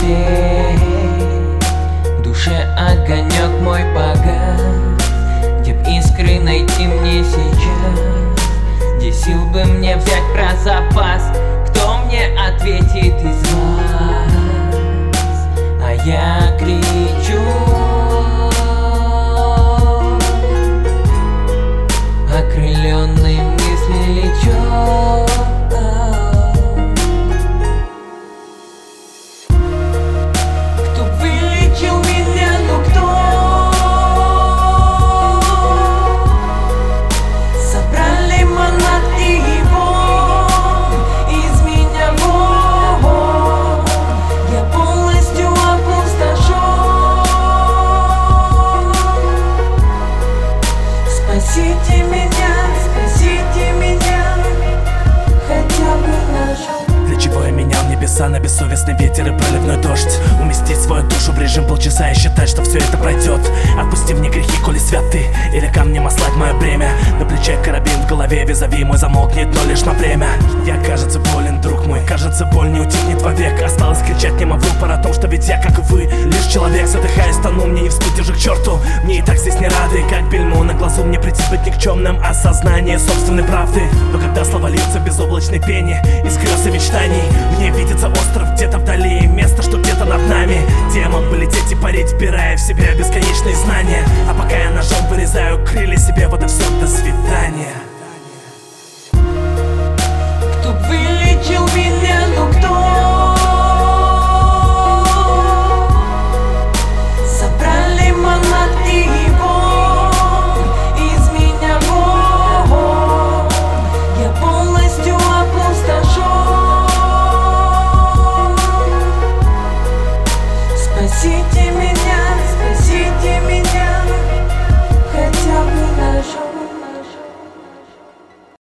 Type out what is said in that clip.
где в душе огонек мой погас, где б искры найти мне сейчас, где сил бы мне взять про запас. Кто мне ответит из вас? А я кричу, окрыленный мысли лечу. Кто вылечил меня, ну кто? Собрали манат и его из меня вон. Я полностью опустошен. Спасите меня, хотя бы наш. Для чего я менял небеса на бессовестный ветер и проливной дождь? Уместить свою душу в режим полчаса и считать, что все это пройдет. Отпусти мне грехи, коли святы, или камнем ослать мое бремя. На плече карабин, в голове визави мой замолкнет, но лишь на время. Я, кажется, болен, друг мой, кажется, боль не утихнет вовек. Осталось кричать, не могу о том, что ведь я, как и вы, лишь человек. Задыхаясь, тону, мне не встать уже к черту. Мне и так здесь не рады, как бельму на глазу. Мне прийти быть никчемным, осознание собственной правды. Но когда слова льются в безоблачной пене из грез и мечтаний, мне видится остров где-то вдали, место, что где-то над нами. Где я мог бы лететь и парить, вбирая в себя бесконечные знания. А пока я ножом вырезаю крылья себе, вот и все, до свидания. Кто вылечил меня, ну кто?